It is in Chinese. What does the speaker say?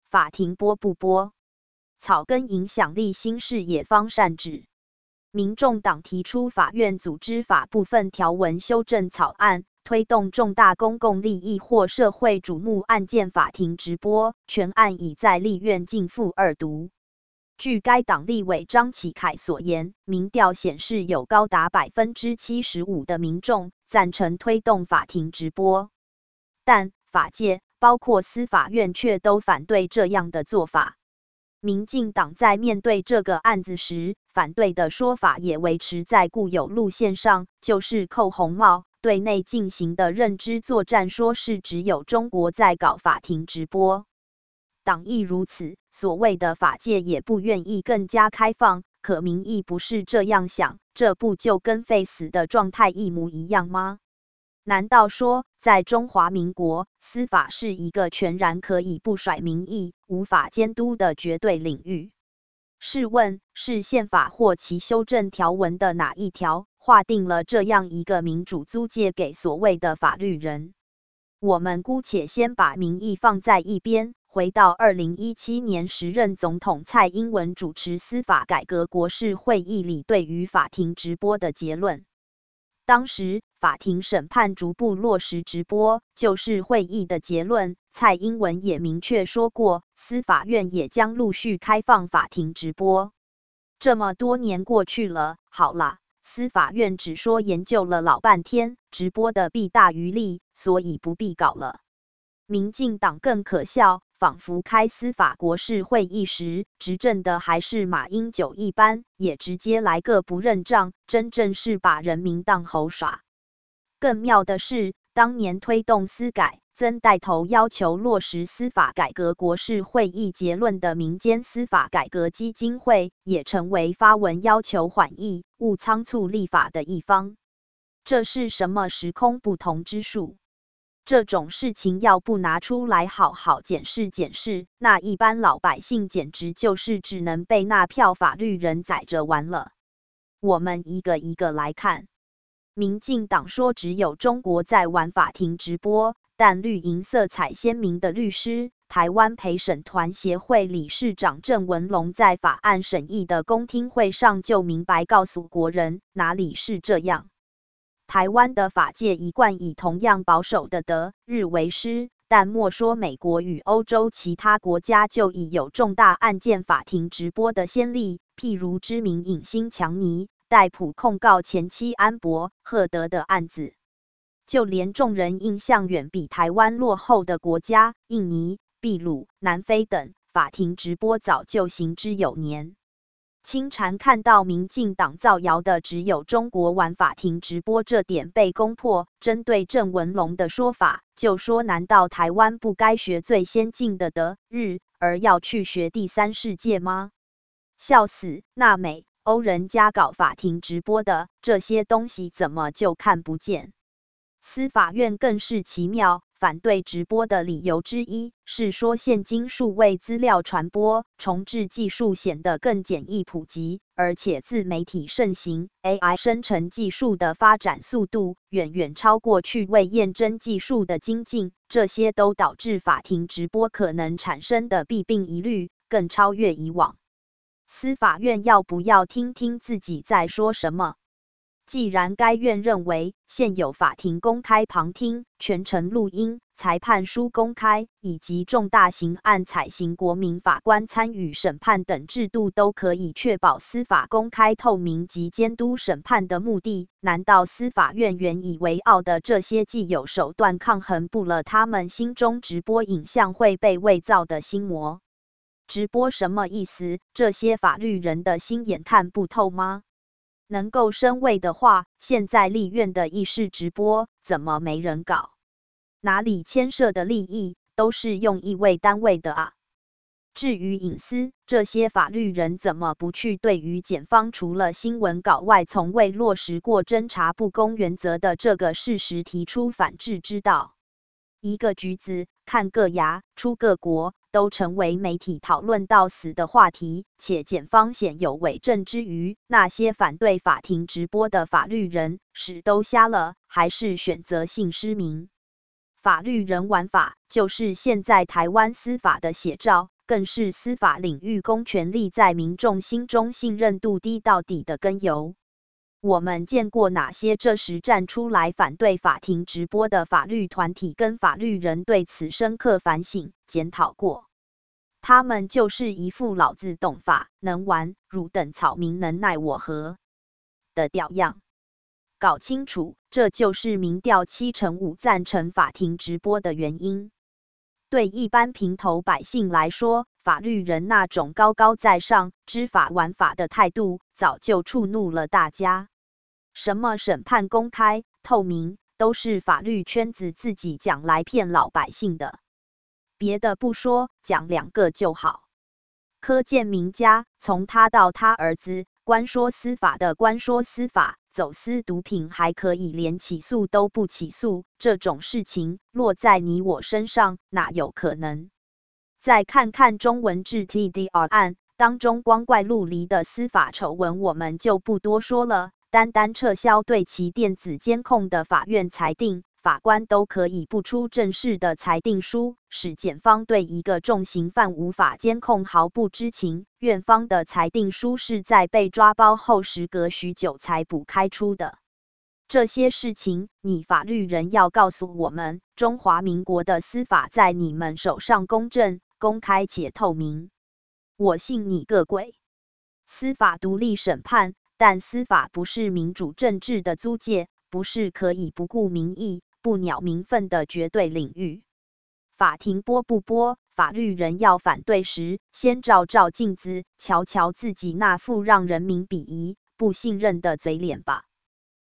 法庭拨不拨？草根影响力新视野方善治。民众党提出法院组织法部分条文修正草案，推动重大公共利益或社会瞩目案件法庭直播，全案已在立院逕付二读。据该党立委张启凯所言，民调显示有高达75%的民众赞成推动法庭直播，但法界包括司法院却都反对这样的做法。民进党在面对这个案子时，反对的说法也维持在固有路线上，就是扣红帽，对内进行的认知作战，说是只有中国在搞法庭直播。党亦如此，所谓的法界也不愿意更加开放，可民意不是这样想，这不就跟废死的状态一模一样吗？难道说，在中华民国，司法是一个全然可以不甩民意、无法监督的绝对领域？试问，是宪法或其修正条文的哪一条划定了这样一个民主租借给所谓的法律人？我们姑且先把民意放在一边，回到2017年时任总统蔡英文主持司法改革国是会议里对于法庭直播的结论。当时法庭审判逐步落实直播，就是会议的结论。蔡英文也明确说过，司法院也将陆续开放法庭直播。这么多年过去了，好啦，司法院只说研究了老半天，直播的弊大于利，所以不必搞了。民进党更可笑，仿佛开司法国是会议时，执政的还是马英九一般，也直接来个不认账，真正是把人民当猴耍。更妙的是，当年推动司改，曾带头要求落实司法改革国是会议结论的民间司法改革基金会，也成为发文要求缓议、勿仓促立法的一方。这是什么时空不同之术？这种事情要不拿出来好好检视检视，那一般老百姓简直就是只能被那票法律人宰着玩了。我们一个一个来看。民进党说只有中国在玩法庭直播，但绿营色彩鲜明的律师、台湾陪审团协会理事长郑文龙在法案审议的公听会上就明白告诉国人，哪里是这样。台湾的法界一贯以同样保守的德日为师，但莫说美国与欧洲其他国家就已有重大案件法庭直播的先例，譬如知名影星强尼戴普控告前妻安柏赫德的案子。就连众人印象远比台湾落后的国家印尼、秘鲁、南非等，法庭直播早就行之有年。清禅看到民进党造谣的只有中国玩法庭直播这点被攻破，针对郑文龙的说法，就说难道台湾不该学最先进的德日，而要去学第三世界吗？笑死，那美欧人家搞法庭直播的，这些东西怎么就看不见？司法院更是奇妙，反对直播的理由之一是说，现今数位资料传播重制技术显得更简易普及，而且自媒体盛行 ，AI 生成技术的发展速度远远超过趣味验证技术的精进，这些都导致法庭直播可能产生的弊病疑虑更超越以往。司法院要不要听听自己在说什么？既然该院认为现有法庭公开旁听、全程录音、裁判书公开，以及重大刑案采行国民法官参与审判等制度都可以确保司法公开透明及监督审判的目的，难道司法院原以为傲的这些既有手段抗衡不了他们心中直播影像会被伪造的心魔？直播什么意思？这些法律人的心眼看不透吗？能够申位的话，现在立院的议事直播怎么没人搞？哪里牵涉的利益都是用亿为单位的啊？至于隐私，这些法律人怎么不去对于检方除了新闻稿外从未落实过侦查不公原则的这个事实提出反制之道？一个橘子看个牙，出个国，都成为媒体讨论到死的话题，且检方显有伪证之余，那些反对法庭直播的法律人是都瞎了，还是选择性失明？法律人玩法就是现在台湾司法的写照， 更是司法领域公权力在民众心中信任度低到底的根由。我们见过哪些这时站出来反对法庭直播的法律团体跟法律人对此深刻反省检讨过？他们就是一副老子懂法能玩，汝等草民能奈我何的屌样。搞清楚，这就是民调75%赞成法庭直播的原因。对一般平头百姓来说，法律人那种高高在上、知法玩法的态度，早就触怒了大家。什么审判公开、透明，都是法律圈子自己讲来骗老百姓的。别的不说，讲2个就好。柯建铭家，从他到他儿子，官说司法的官说司法，走私毒品还可以连起诉都不起诉，这种事情落在你我身上，哪有可能？再看看中文制 TDR 案当中光怪陆离的司法丑闻，我们就不多说了。单单撤销对其电子监控的法院裁定，法官都可以不出正式的裁定书，使检方对一个重刑犯无法监控毫不知情。院方的裁定书是在被抓包后时隔许久才补开出的。这些事情，你法律人要告诉我们，中华民国的司法在你们手上公正、公开且透明。我信你个鬼！司法独立审判，但司法不是民主政治的租界，不是可以不顾民意、不鸟民愤的绝对领域。法庭播不播，法律人要反对时，先照照镜子，瞧瞧自己那副让人民鄙夷、不信任的嘴脸吧。